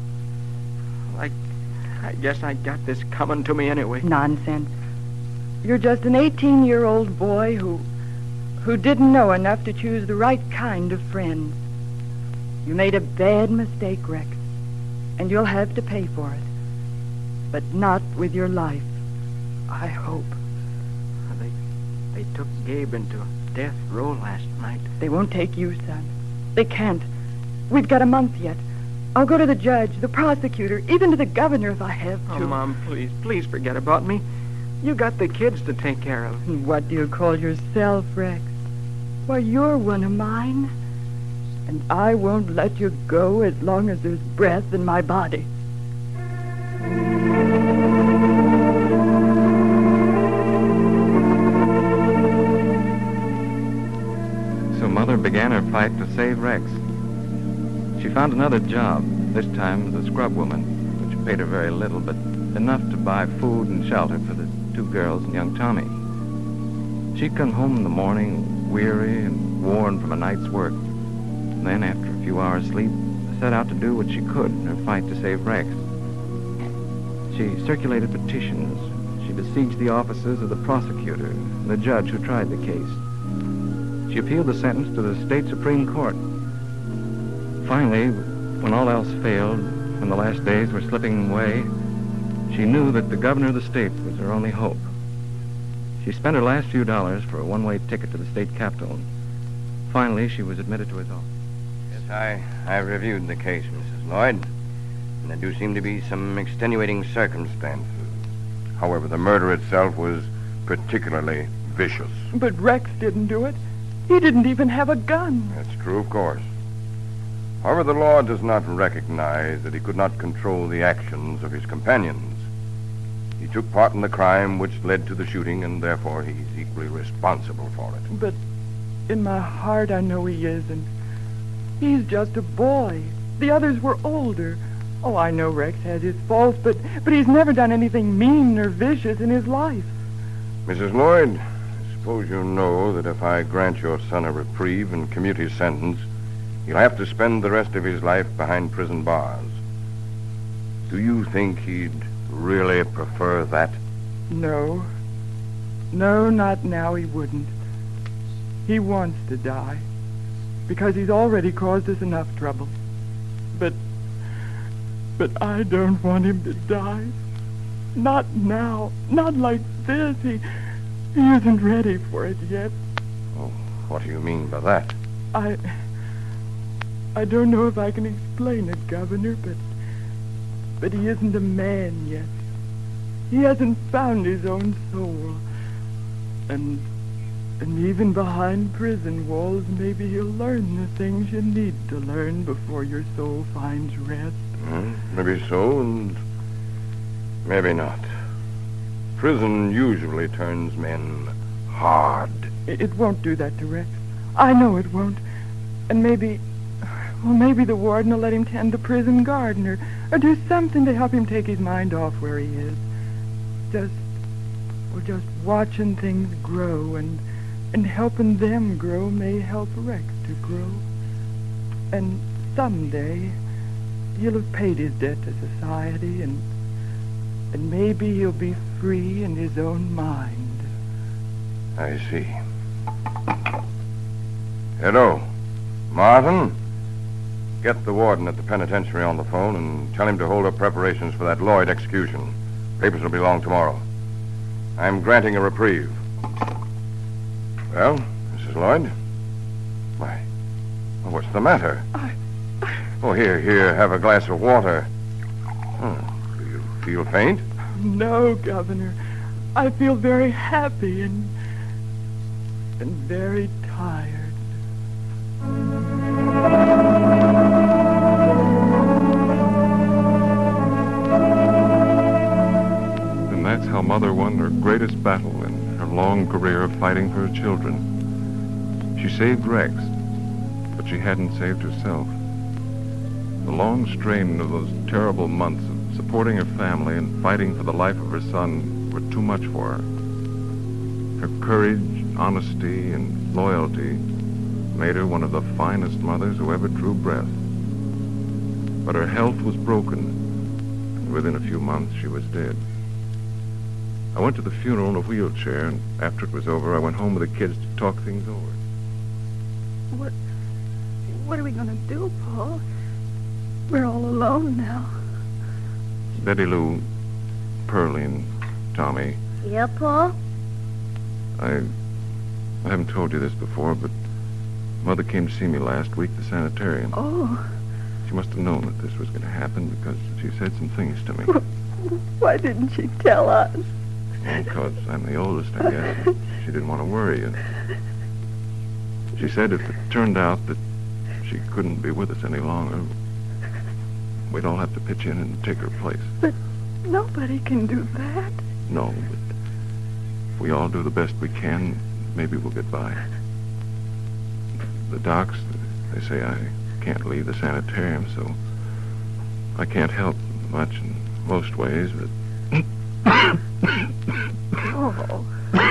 I guess I got this coming to me anyway. Nonsense. You're just an 18-year-old boy who didn't know enough to choose the right kind of friends. You made a bad mistake, Rex, and you'll have to pay for it. But not with your life, I hope. They took Gabe into death row last night. They won't take you, son. They can't. We've got a month yet. I'll go to the judge, the prosecutor, even to the governor if I have to. Oh, Mom, please forget about me. You got the kids to take care of. What do you call yourself, Rex? Why, you're one of mine. And I won't let you go as long as there's breath in my body. So Mother began her fight to save Rex. She found another job, this time as a scrub woman, which paid her very little, but enough to buy food and shelter for the 2 girls and young Tommy. She'd come home in the morning, weary and worn from a night's work. And then, after a few hours' sleep, set out to do what she could in her fight to save Rex. She circulated petitions. She besieged the offices of the prosecutor and the judge who tried the case. She appealed the sentence to the state Supreme Court. Finally, when all else failed, when the last days were slipping away, she knew that the governor of the state was her only hope. She spent her last few dollars for a one-way ticket to the state capitol. Finally, she was admitted to his office. Yes, I've reviewed the case, Mrs. Lloyd, and there do seem to be some extenuating circumstances. However, the murder itself was particularly vicious. But Rex didn't do it. He didn't even have a gun. That's true, of course. However, the law does not recognize that he could not control the actions of his companions. He took part in the crime which led to the shooting, and therefore he's equally responsible for it. But in my heart, I know he isn't. He's just a boy. The others were older. Oh, I know Rex has his faults, but he's never done anything mean or vicious in his life. Mrs. Lloyd, I suppose you know that if I grant your son a reprieve and commute his sentence, he'll have to spend the rest of his life behind prison bars. Do you think he'd really prefer that? No. No, not now he wouldn't. He wants to die, because he's already caused us enough trouble. But I don't want him to die. Not now. Not like this. He isn't ready for it yet. Oh, what do you mean by that? I don't know if I can explain it, Governor, but he isn't a man yet. He hasn't found his own soul. And even behind prison walls, maybe he'll learn the things you need to learn before your soul finds rest. Maybe so, and maybe not. Prison usually turns men hard. It won't do that to Rex. I know it won't. And maybe the warden will let him tend the prison garden or do something to help him take his mind off where he is. Just watching things grow and helping them grow may help Rex to grow. And someday he'll have paid his debt to society and maybe he'll be free in his own mind. I see. Hello, Martin? Get the warden at the penitentiary on the phone and tell him to hold up preparations for that Lloyd execution. Papers will be along tomorrow. I'm granting a reprieve. Well, Mrs. Lloyd? Why, what's the matter? Oh, here, have a glass of water. Do you feel faint? No, Governor. I feel very happy and very tired. And that's how Mother won her greatest battle in her long career of fighting for her children. She saved Rex, but she hadn't saved herself. The long strain of those terrible months of supporting her family and fighting for the life of her son were too much for her. Her courage, honesty, and loyalty made her one of the finest mothers who ever drew breath. But her health was broken, and within a few months she was dead. I went to the funeral in a wheelchair, and after it was over, I went home with the kids to talk things over. What are we going to do, Paul? We're all alone now. Betty Lou, Pearlie, and Tommy. Yeah, Paul? I haven't told you this before, but Mother came to see me last week, the sanitarium. Oh. She must have known that this was going to happen because she said some things to me. Why didn't she tell us? Well, because I'm the oldest, I guess. She didn't want to worry you. She said if it turned out that she couldn't be with us any longer, we'd all have to pitch in and take her place. But nobody can do that. No, but if we all do the best we can, maybe we'll get by. The docs, they say I can't leave the sanitarium, so I can't help much in most ways, but... Oh.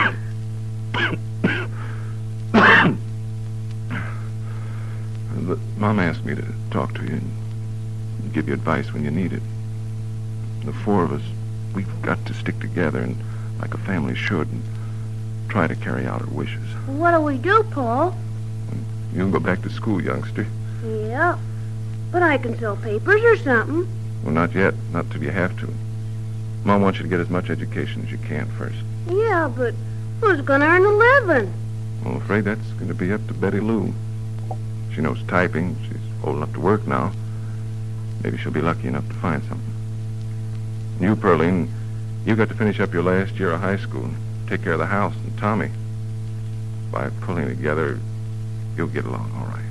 But Mom asked me to talk to you and give you advice when you need it. The four of us, we've got to stick together and like a family should and try to carry out our wishes. What do we do, Paul? You'll go back to school, youngster. Yeah, but I can sell papers or something. Well, not yet. Not till you have to. Mom wants you to get as much education as you can first. Yeah, but who's going to earn a living? Well, I'm afraid that's going to be up to Betty Lou. She knows typing. She's old enough to work now. Maybe she'll be lucky enough to find something. You, Pearline, you got to finish up your last year of high school and take care of the house and Tommy. By pulling together, you'll get along all right.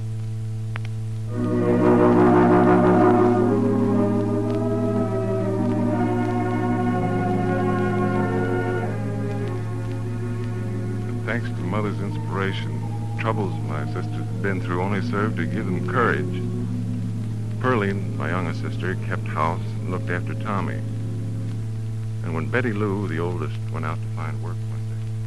Thanks to Mother's inspiration, troubles my sisters had been through only served to give them courage. Pearline, my youngest sister, kept house and looked after Tommy. And when Betty Lou, the oldest, went out to find work one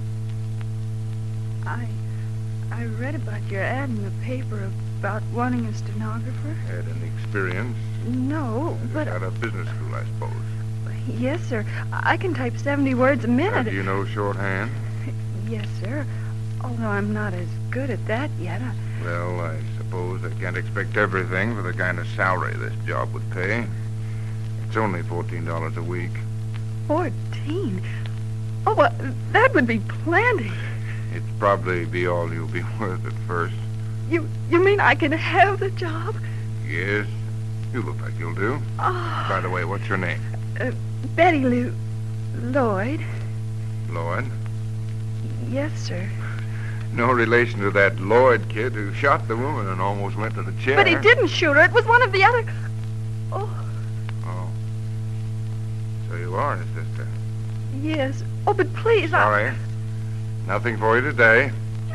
day... I read about your ad in the paper about wanting a stenographer. Had any experience? No, but... Out of business school, I suppose. Yes, sir. I can type 70 words a minute. Do you know shorthand? Yes, sir. Although I'm not as good at that yet. Well, I suppose I can't expect everything for the kind of salary this job would pay. It's only $14 a week. 14? Oh, well, that would be plenty. It'd probably be all you'll be worth at first. You mean I can have the job? Yes. You look like you'll do. Oh. By the way, what's your name? Betty Lou... Lloyd. Lloyd? Yes, sir. No relation to that Lloyd kid who shot the woman and almost went to the chair. But he didn't shoot her. It was one of the other... Oh. Oh. So you are his sister? Yes. Oh, but please, Sorry. Nothing for you today.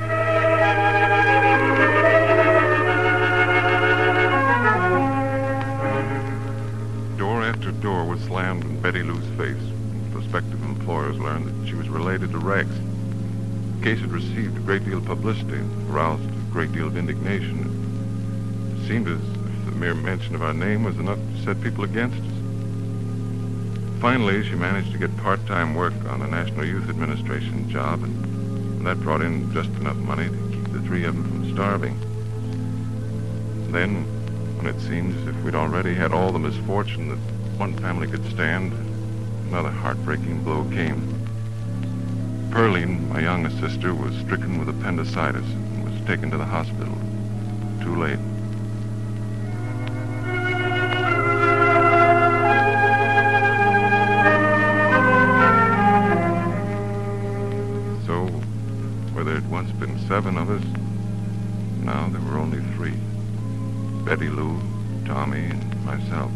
Door after door was slammed in Betty Lou's face. Prospective employers learned that she was related to Rex. The case had received a great deal of publicity, aroused a great deal of indignation. It seemed as if the mere mention of our name was enough to set people against us. Finally, she managed to get part-time work on a National Youth Administration job, and that brought in just enough money to keep the three of them from starving. Then, when it seemed as if we'd already had all the misfortune that one family could stand, another heartbreaking blow came. Pearline, my youngest sister, was stricken with appendicitis and was taken to the hospital. Too late. So, where there had once been 7 of us, now there were only 3. Betty Lou, Tommy, and myself.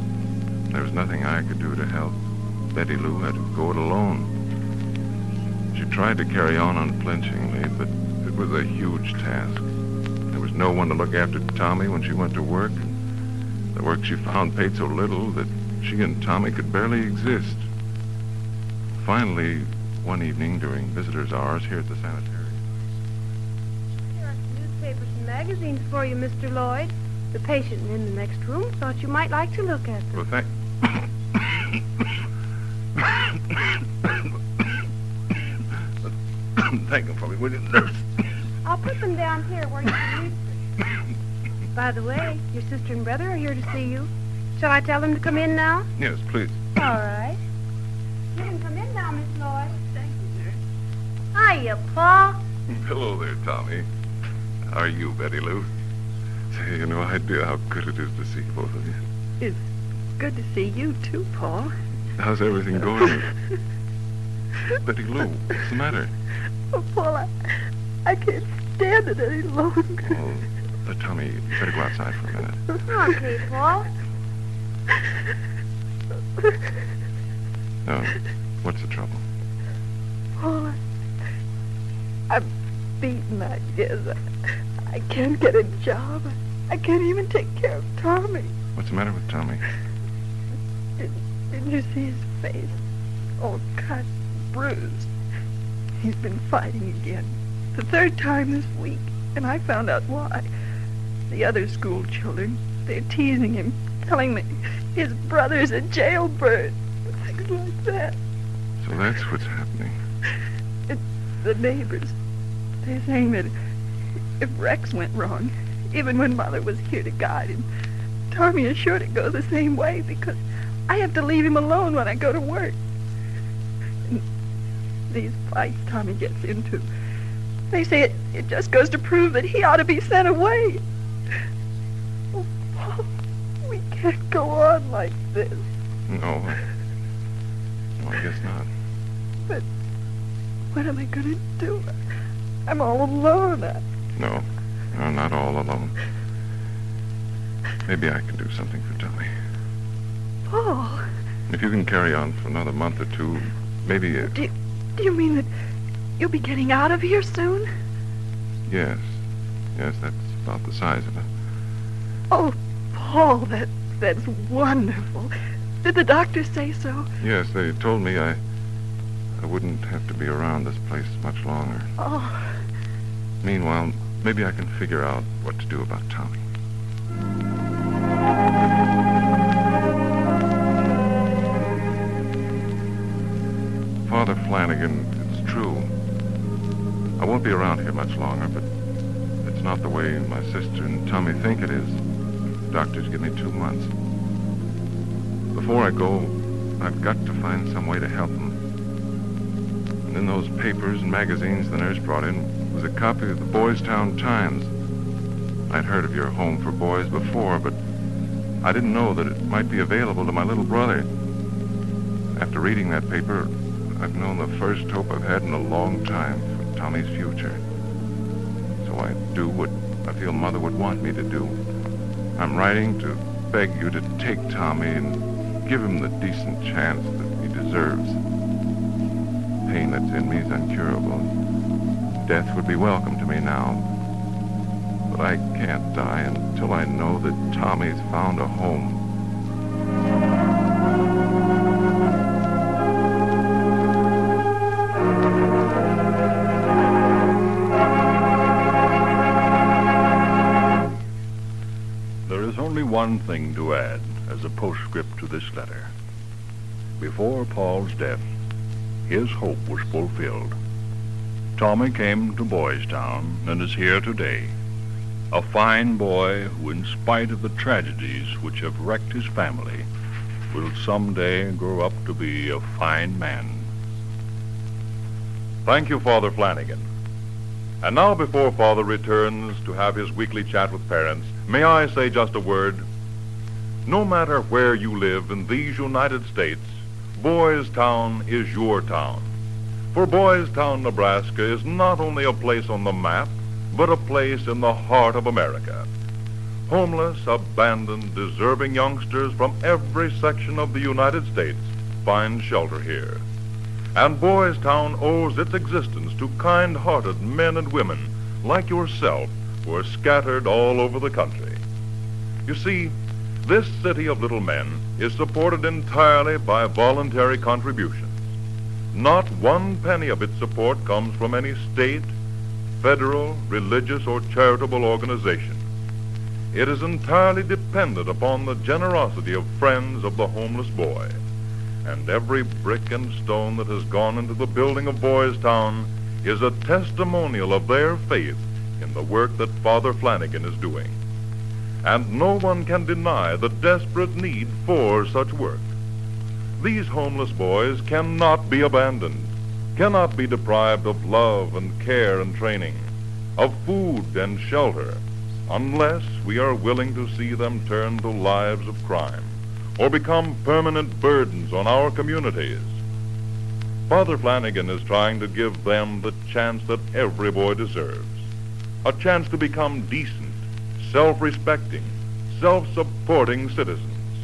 There was nothing I could do to help. Betty Lou had to go it alone. She tried to carry on unflinchingly, but it was a huge task. There was no one to look after Tommy when she went to work. The work she found paid so little that she and Tommy could barely exist. Finally, one evening during visitors' hours here at the sanitarium. Here are some newspapers and magazines for you, Mr. Lloyd. The patient in the next room thought you might like to look at them. Well, thank you for me, will you, nurse? I'll put them down here where you can read them. By the way, your sister and brother are here to see you. Shall I tell them to come in now? Yes, please. All right. You can come in now, Miss Lloyd. Thank you, sir. Hiya, Pa. Hello there, Tommy. How are you, Betty Lou? Say, you no idea how good it is to see both of you. It's good to see you, too, Paul. How's everything going? Betty Lou, what's the matter? Oh, Paul, I can't stand it any longer. Oh, Tommy, you better go outside for a minute. Okay, Paul. No, what's the trouble? Paul, I'm beaten, I guess. I can't get a job. I can't even take care of Tommy. What's the matter with Tommy? Didn't you see his face? All cut, bruised. He's been fighting again. The third time this week, and I found out why. The other school children, they're teasing him, telling me his brother's a jailbird. Things like that. So that's what's happening. The neighbors, they're saying that if Rex went wrong, even when Mother was here to guide him, Tommy is sure to go the same way because I have to leave him alone when I go to work. And these fights Tommy gets into, they say it just goes to prove that he ought to be sent away. Oh, Paul, we can't go on like this. No, I guess not. But what am I going to do? I'm all alone. No, not all alone. Maybe I can do something for Tommy. Paul. If you can carry on for another month or two, maybe... Do you mean that you'll be getting out of here soon? Yes, that's about the size of it. Oh, Paul, that's wonderful. Did the doctor say so? Yes, they told me I wouldn't have to be around this place much longer. Oh. Meanwhile, maybe I can figure out what to do about Tommy. Father Flanagan, it's true. I won't be around here much longer, but it's not the way my sister and Tommy think it is. The doctors give me 2 months. Before I go, I've got to find some way to help them. And in those papers and magazines the nurse brought in was a copy of the Boys Town Times. I'd heard of your home for boys before, but I didn't know that it might be available to my little brother. After reading that paper, I've known the first hope I've had in a long time for Tommy's future. So I do what I feel Mother would want me to do. I'm writing to beg you to take Tommy and give him the decent chance that he deserves. The pain that's in me is incurable. Death would be welcome to me now. But I can't die until I know that Tommy's found a home. There is only one thing to add as a postscript to this letter. Before Paul's death, his hope was fulfilled. Tommy came to Boys Town and is here today. A fine boy who, in spite of the tragedies which have wrecked his family, will someday grow up to be a fine man. Thank you, Father Flanagan. And now, before Father returns to have his weekly chat with parents, may I say just a word? No matter where you live in these United States, Boys Town is your town. For Boys Town, Nebraska is not only a place on the map, but a place in the heart of America. Homeless, abandoned, deserving youngsters from every section of the United States find shelter here. And Boys Town owes its existence to kind-hearted men and women like yourself who are scattered all over the country. You see, this city of little men is supported entirely by voluntary contributions. Not one penny of its support comes from any state, federal, religious, or charitable organization. It is entirely dependent upon the generosity of friends of the homeless boy. And every brick and stone that has gone into the building of Boys Town is a testimonial of their faith in the work that Father Flanagan is doing. And no one can deny the desperate need for such work. These homeless boys cannot be abandoned, cannot be deprived of love and care and training, of food and shelter, unless we are willing to see them turn to lives of crime or become permanent burdens on our communities. Father Flanagan is trying to give them the chance that every boy deserves, a chance to become decent, self-respecting, self-supporting citizens.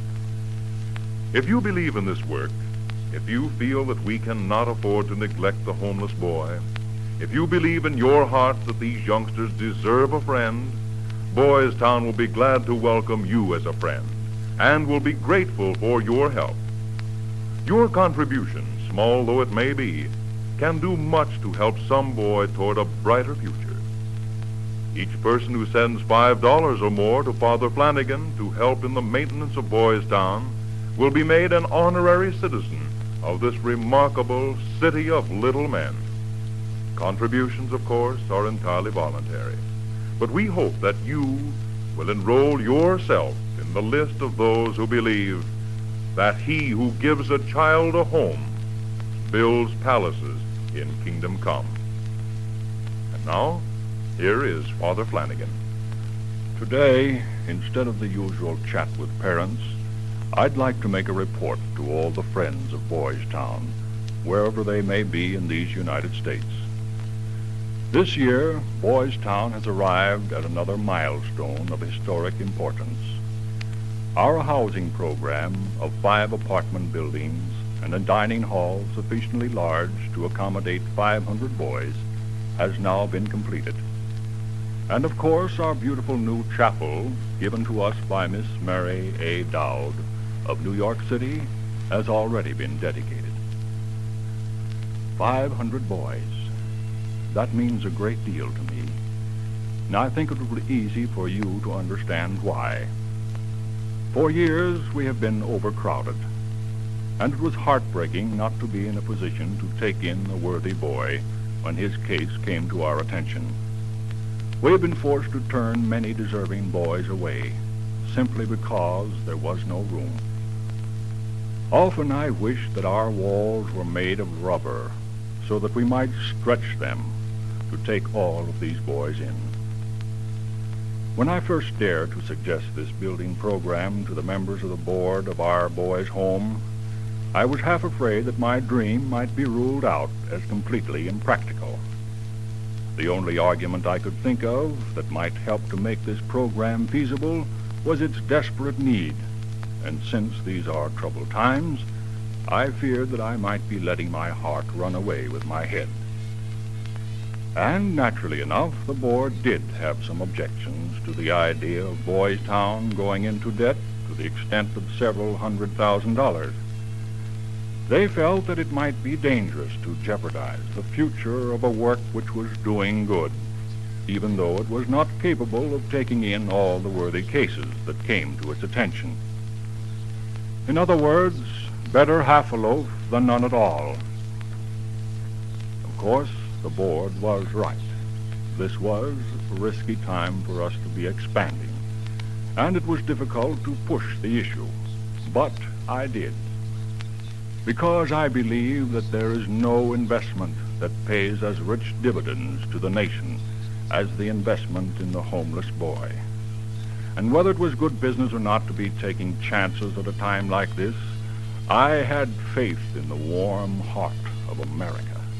If you believe in this work, if you feel that we cannot afford to neglect the homeless boy, if you believe in your heart that these youngsters deserve a friend, Boys Town will be glad to welcome you as a friend and will be grateful for your help. Your contribution, small though it may be, can do much to help some boy toward a brighter future. Each person who sends $5 or more to Father Flanagan to help in the maintenance of Boys Town will be made an honorary citizen of this remarkable city of little men. Contributions, of course, are entirely voluntary, but we hope that you will enroll yourself in the list of those who believe that he who gives a child a home builds palaces in kingdom come. And now, here is Father Flanagan. Today, instead of the usual chat with parents, I'd like to make a report to all the friends of Boys Town, wherever they may be in these United States. This year, Boys Town has arrived at another milestone of historic importance. Our housing program of 5 apartment buildings and a dining hall sufficiently large to accommodate 500 boys has now been completed. And of course, our beautiful new chapel, given to us by Miss Mary A. Dowd of New York City, has already been dedicated. 500 boys. That means a great deal to me. And I think it will be easy for you to understand why. For years, we have been overcrowded, and it was heartbreaking not to be in a position to take in a worthy boy when his case came to our attention. We have been forced to turn many deserving boys away, simply because there was no room. Often I wished that our walls were made of rubber, so that we might stretch them to take all of these boys in. When I first dared to suggest this building program to the members of the board of our boys' home, I was half afraid that my dream might be ruled out as completely impractical. The only argument I could think of that might help to make this program feasible was its desperate need, and since these are troubled times, I feared that I might be letting my heart run away with my head. And naturally enough, the board did have some objections to the idea of Boys Town going into debt to the extent of several $100,000. They felt that it might be dangerous to jeopardize the future of a work which was doing good, even though it was not capable of taking in all the worthy cases that came to its attention. In other words, better half a loaf than none at all. Of course, the board was right. This was a risky time for us to be expanding, and it was difficult to push the issue. But I did, because I believe that there is no investment that pays as rich dividends to the nation as the investment in the homeless boy. And whether it was good business or not to be taking chances at a time like this, I had faith in the warm heart of America.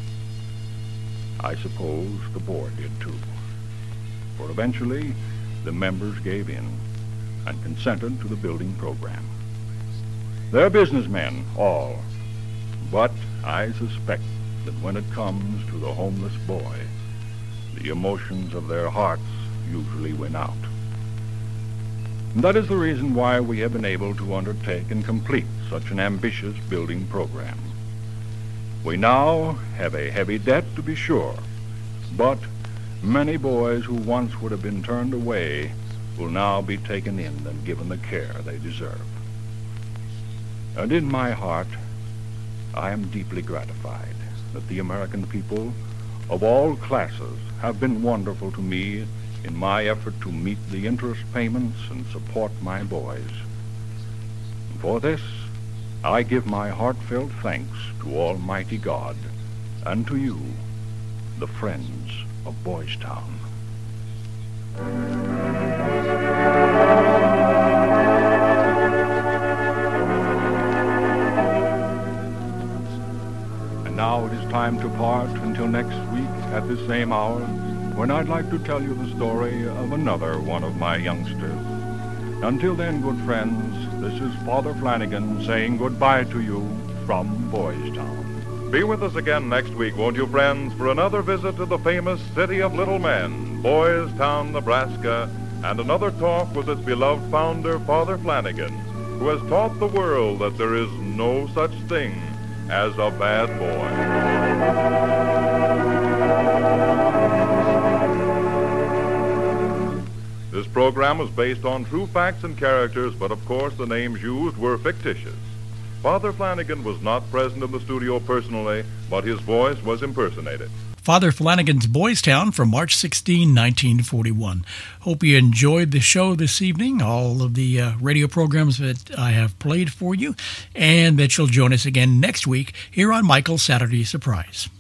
I suppose the board did too, for eventually the members gave in and consented to the building program. They're businessmen, all, but I suspect that when it comes to the homeless boy, the emotions of their hearts usually win out. And that is the reason why we have been able to undertake and complete such an ambitious building program. We now have a heavy debt, to be sure, but many boys who once would have been turned away will now be taken in and given the care they deserve. And in my heart, I am deeply gratified that the American people of all classes have been wonderful to me in my effort to meet the interest payments and support my boys. And for this, I give my heartfelt thanks to Almighty God and to you, the friends of Boys Town. And now it is time to part until next week at the same hour, when I'd like to tell you the story of another one of my youngsters. Until then, good friends, this is Father Flanagan saying goodbye to you from Boys Town. Be with us again next week, won't you, friends, for another visit to the famous city of little men, Boys Town, Nebraska, and another talk with its beloved founder, Father Flanagan, who has taught the world that there is no such thing as a bad boy. This program was based on true facts and characters, but of course the names used were fictitious. Father Flanagan was not present in the studio personally, but his voice was impersonated. Father Flanagan's Boys Town from March 16, 1941. Hope you enjoyed the show this evening, all of the radio programs that I have played for you, and that you'll join us again next week here on Michael's Saturday Surprise.